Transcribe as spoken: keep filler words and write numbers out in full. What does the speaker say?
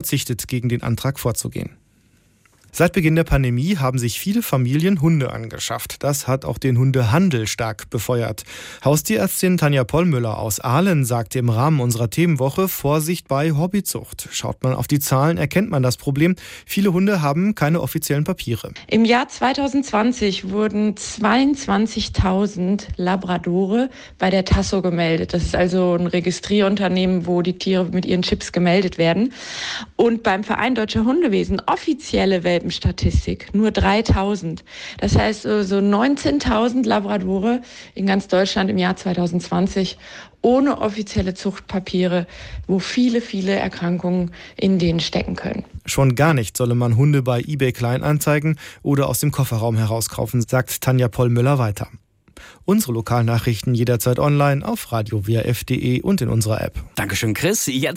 verzichtet, gegen den Antrag vorzugehen. Seit Beginn der Pandemie haben sich viele Familien Hunde angeschafft. Das hat auch den Hundehandel stark befeuert. Haustierärztin Tanja Pollmüller aus Aalen sagte im Rahmen unserer Themenwoche: Vorsicht bei Hobbyzucht. Schaut man auf die Zahlen, erkennt man das Problem. Viele Hunde haben keine offiziellen Papiere. Im Jahr zwanzig zwanzig wurden zweiundzwanzigtausend Labradore bei der Tasso gemeldet. Das ist also ein Registrierunternehmen, wo die Tiere mit ihren Chips gemeldet werden. Und beim Verein Deutscher Hundewesen offizielle Welpen Statistik, nur dreitausend. Das heißt, so neunzehntausend Labradore in ganz Deutschland im Jahr zwanzig zwanzig ohne offizielle Zuchtpapiere, wo viele, viele Erkrankungen in denen stecken können. Schon gar nicht solle man Hunde bei eBay Kleinanzeigen oder aus dem Kofferraum herauskaufen, sagt Tanja Pollmüller weiter. Unsere Lokalnachrichten jederzeit online auf radio w r f punkt d e und in unserer App. Dankeschön, Chris. Jetzt